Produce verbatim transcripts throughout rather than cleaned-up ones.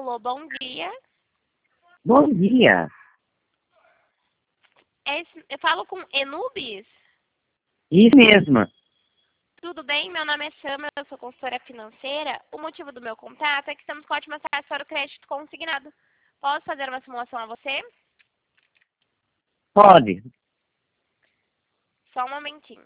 Alô, bom dia. Bom dia. Esse- eu falo com Enubis? Isso mesmo. Tudo bem? Meu nome é Sama, eu sou consultora financeira. O motivo do meu contato é que estamos com ótimas taxas para o crédito consignado. Posso fazer uma simulação a você? Pode. Só um momentinho.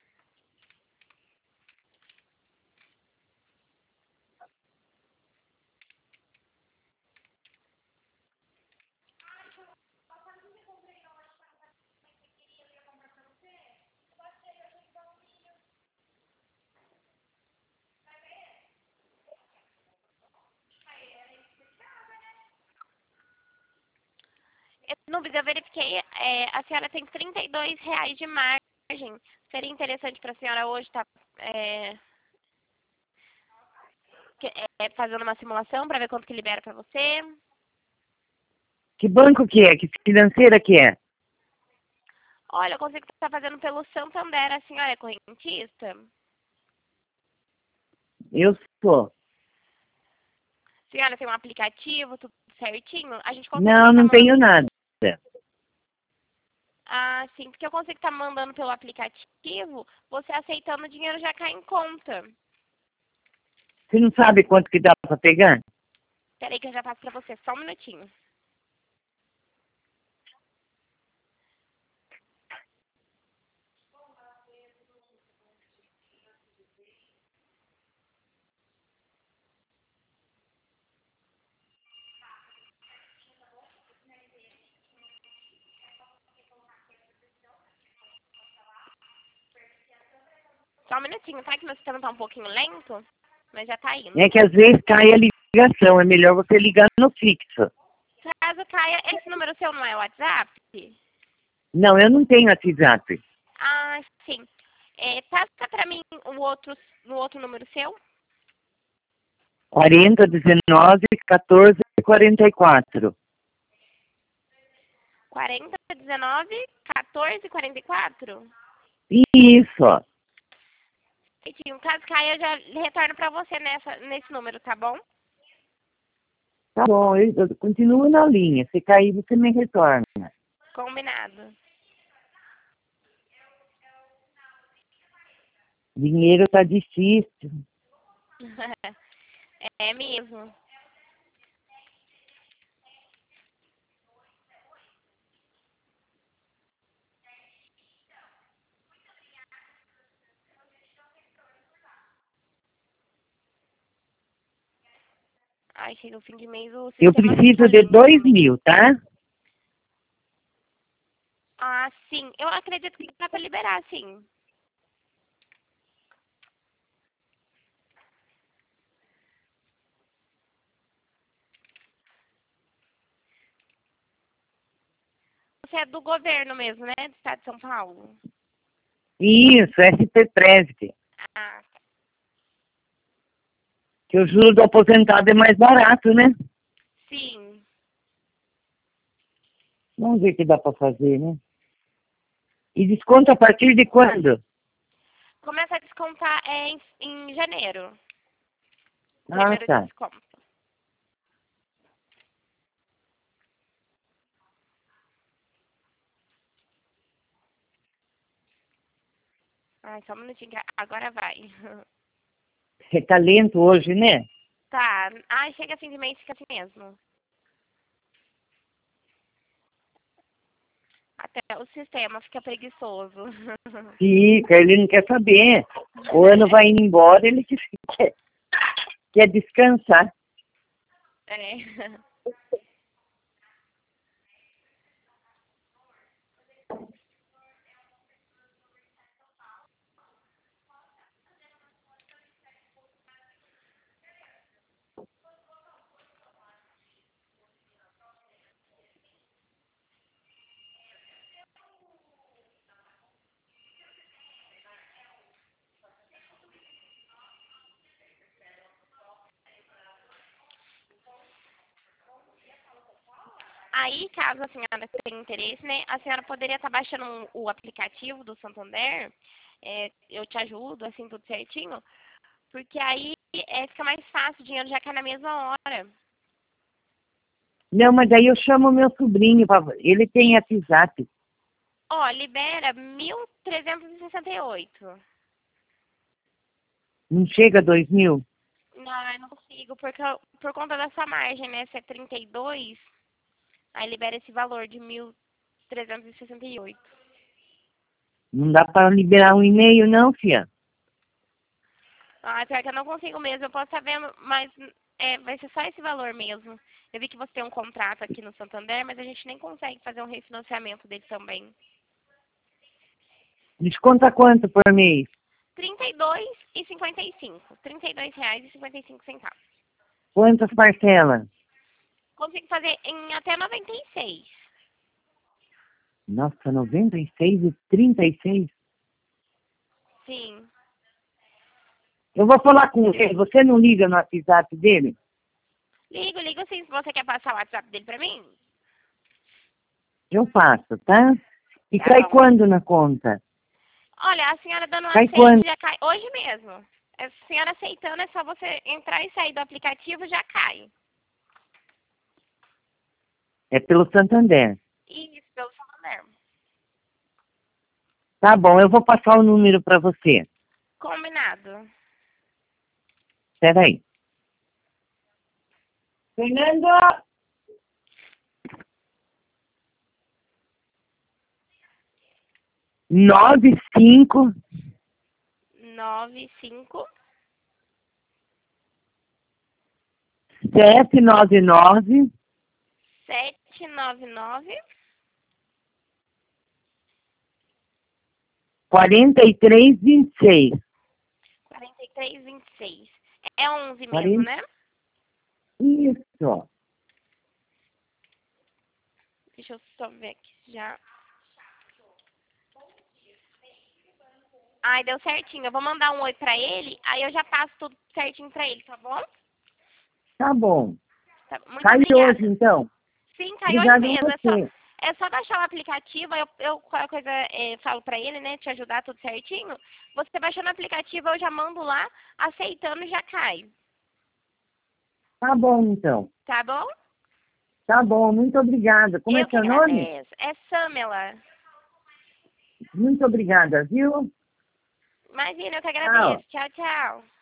Enubis, eu verifiquei, é, a senhora tem trinta e dois reais de margem. Seria interessante para a senhora hoje estar fazendo uma simulação para ver quanto que libera para você? Que banco que é? Que financeira que é? Olha, eu consigo estar fazendo pelo Santander. A senhora é correntista? Eu sou. A senhora tem um aplicativo, tudo certinho? A gente consegue Não, estar não mandando... tenho nada. Ah, sim, porque eu consigo estar mandando pelo aplicativo, você aceitando o dinheiro já cai em conta. Você não sabe quanto que dá para pegar? Peraí que eu já passo para você, só um minutinho. Só um minutinho, tá? Que meu sistema tá um pouquinho lento, mas já tá indo. É que às vezes cai a ligação. É melhor você ligar no fixo. Caso caia, esse número seu não é o WhatsApp? Não, eu não tenho WhatsApp. Ah, sim. É, passa para mim o outro, no outro número seu. quarenta, dezenove, quatorze, quarenta e quatro. quarenta, dezenove, quatorze, quarenta e quatro? Isso. Certinho. Caso caia, eu já retorno para você nessa, nesse número, tá bom? Tá bom, eu, eu continuo na linha. Se cair, você me retorna. Combinado. Dinheiro tá difícil. É mesmo. Ai, chega o fim de mês, o Eu sistema fica preciso de lento dois também. mil, tá? Ah, sim. Eu acredito que dá para liberar, sim. Você é do governo mesmo, né? Do estado de São Paulo. Isso, S P Prev. Ah, Que o juro do aposentado é mais barato, né? sim. Vamos ver o que dá para fazer, né? E desconto a partir de quando? Começa a descontar é, em, em janeiro. Ah, Primeiro tá. desconto. Ai, só um minutinho, que agora vai. Você tá lento hoje, né? Tá. Ai, chega fim de mês, fica assim mesmo. Até o sistema fica preguiçoso. Fica, ele não quer saber. O ano vai indo embora, ele quer, quer, quer descansar. É. Aí, caso a senhora tenha interesse, né, a senhora poderia estar baixando um- o aplicativo do Santander. É, eu te ajudo, assim, tudo certinho. Porque aí é, fica mais fácil, o dinheiro já cai na mesma hora. Não, mas daí eu chamo meu sobrinho, pra- ele tem WhatsApp. Ó, libera mil trezentos e sessenta e oito. Não chega a dois mil? Não, eu não consigo, porque eu- por conta dessa margem, né? Se é trinta e dois, aí libera esse valor de mil trezentos e sessenta e oito. Não dá para liberar um e-mail, não, fia. Ah, pior que eu não consigo mesmo. Eu posso estar vendo, mas é, vai ser só esse valor mesmo. Eu vi que você tem um contrato aqui no Santander, mas a gente nem consegue fazer um refinanciamento dele também. Desconta quanto por mês? trinta e dois reais e cinquenta e cinco. trinta e dois reais e cinquenta e cinco centavos. Quantas parcelas? Consigo fazer em até noventa e seis. Nossa, noventa e seis e trinta e seis? Sim. Eu vou falar com ele. Você não liga no WhatsApp dele? Ligo, ligo sim. Se você quer passar o WhatsApp dele pra mim? Eu faço, tá? E Tá cai bom. quando na conta? Olha, a senhora dando um Cai aceite quando? já cai. Hoje mesmo. A senhora aceitando é só você entrar e sair do aplicativo, já cai. É pelo Santander. Isso, pelo Santander. Tá bom, eu vou passar o número para você. Combinado. Espera aí. Fernando! Nove cinco Nove cinco sete nove nove sete nove nove quarenta e três vinte e seis. quarenta e três vinte e seis. É onze mesmo, quarenta. né? Isso. Deixa eu só ver aqui já. Ai, deu certinho. Eu vou mandar um oi pra ele, aí eu já passo tudo certinho pra ele, tá bom? Tá bom. Tá, muito Cai hoje, obrigada. então. Sim, cai hoje Obrigado a mesmo. É só, você. é só baixar o aplicativo, eu, eu qualquer coisa é, falo pra ele, né? Te ajudar tudo certinho. Você baixando o aplicativo, eu já mando lá, aceitando e já cai. Tá bom, então. Tá bom? Tá bom, muito obrigada. Como é Eu que seu nome? agradeço. É Samela. Muito obrigada, viu? Imagina, eu que Tchau. agradeço. Tchau, tchau.